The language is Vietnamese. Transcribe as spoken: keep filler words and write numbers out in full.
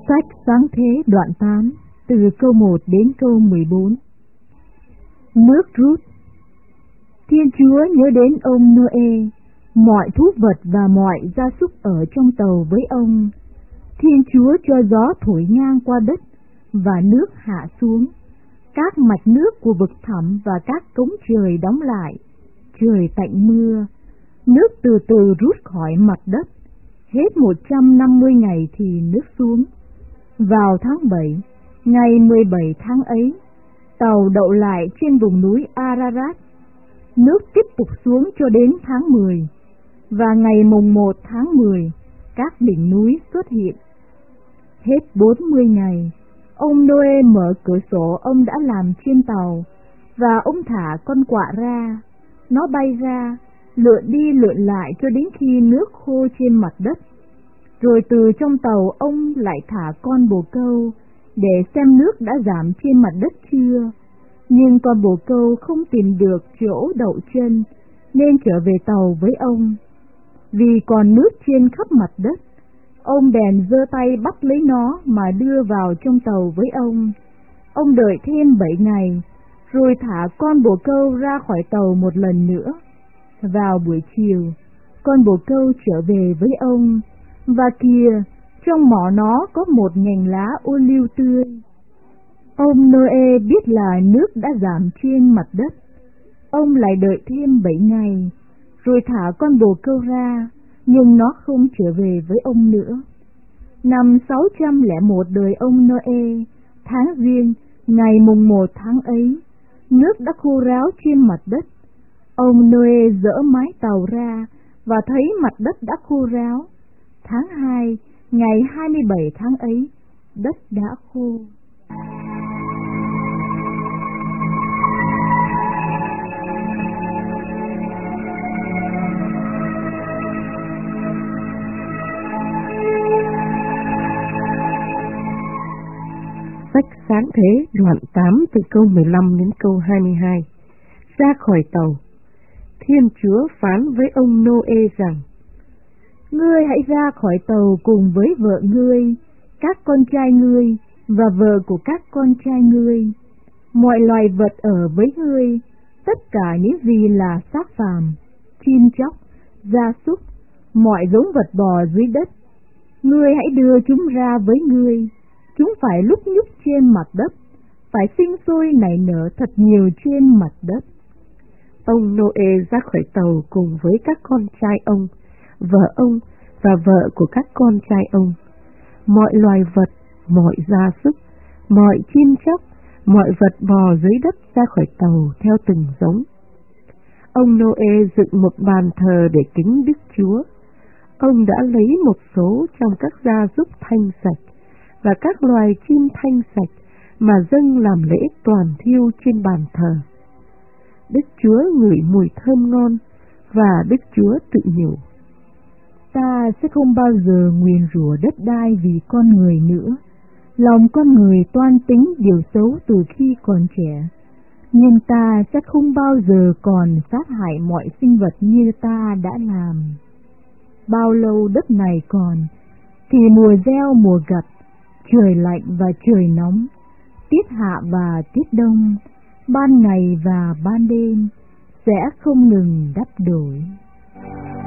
Sách Sáng Thế đoạn tám, từ câu một đến câu mười bốn. Nước rút. Thiên Chúa nhớ đến ông Noe, mọi thú vật và mọi gia súc ở trong tàu với ông. Thiên Chúa cho gió thổi ngang qua đất, và nước hạ xuống. Các mạch nước của vực thẳm và các cống trời đóng lại. Trời tạnh mưa, nước từ từ rút khỏi mặt đất. Hết một trăm năm mươi ngày thì nước xuống. Vào tháng bảy, ngày mười bảy tháng ấy, tàu đậu lại trên vùng núi Ararat. Nước tiếp tục xuống cho đến tháng mười, và ngày mùng một tháng mười, các đỉnh núi xuất hiện. Hết bốn mươi ngày, ông Noe mở cửa sổ ông đã làm trên tàu, và ông thả con quạ ra. Nó bay ra, lượn đi lượn lại cho đến khi nước khô trên mặt đất. Rồi từ trong tàu ông lại thả con bồ câu, để xem nước đã giảm trên mặt đất chưa. Nhưng con bồ câu không tìm được chỗ đậu chân, nên trở về tàu với ông. Vì còn nước trên khắp mặt đất, ông bèn giơ tay bắt lấy nó mà đưa vào trong tàu với ông. Ông đợi thêm bảy ngày, rồi thả con bồ câu ra khỏi tàu một lần nữa. Vào buổi chiều, con bồ câu trở về với ông, và kìa, trong mỏ nó có một nhành lá ô liu tươi. Ông Noe biết là nước đã giảm trên mặt đất. Ông lại đợi thêm bảy ngày, rồi thả con bồ câu ra, nhưng nó không trở về với ông nữa. Năm sáu trăm lẻ một đời ông Noe, tháng Giêng, ngày mùng một tháng ấy, nước đã khô ráo trên mặt đất. Ông Noe dỡ mái tàu ra, và thấy mặt đất đã khô ráo. Tháng hai, ngày hai mươi bảy tháng ấy, đất đã khô. Sách Sáng Thế đoạn tám từ câu mười lăm đến câu hai mươi hai. Ra khỏi tàu, Thiên Chúa phán với ông Noe rằng: Ngươi hãy ra khỏi tàu cùng với vợ ngươi, các con trai ngươi và vợ của các con trai ngươi, mọi loài vật ở với ngươi, tất cả những gì là xác phàm, chim chóc, gia súc, mọi giống vật bò dưới đất. Ngươi hãy đưa chúng ra với ngươi, chúng phải lúc nhúc trên mặt đất, phải sinh sôi nảy nở thật nhiều trên mặt đất. Ông Noe ra khỏi tàu cùng với các con trai ông, vợ ông và vợ của các con trai ông, mọi loài vật, mọi gia súc, mọi chim chóc, mọi vật bò dưới đất ra khỏi tàu theo từng giống. Ông Noe dựng một bàn thờ để kính Đức Chúa. Ông đã lấy một số trong các gia súc thanh sạch và các loài chim thanh sạch mà dâng làm lễ toàn thiêu trên bàn thờ. Đức Chúa ngửi mùi thơm ngon, và Đức Chúa tự nhủ: Ta sẽ không bao giờ nguyền rủa đất đai vì con người nữa. Lòng con người toan tính điều xấu từ khi còn trẻ, nhưng ta sẽ không bao giờ còn sát hại mọi sinh vật như ta đã làm. Bao lâu đất này còn, thì mùa gieo mùa gặt, trời lạnh và trời nóng, tiết hạ và tiết đông, ban ngày và ban đêm sẽ không ngừng đắp đổi.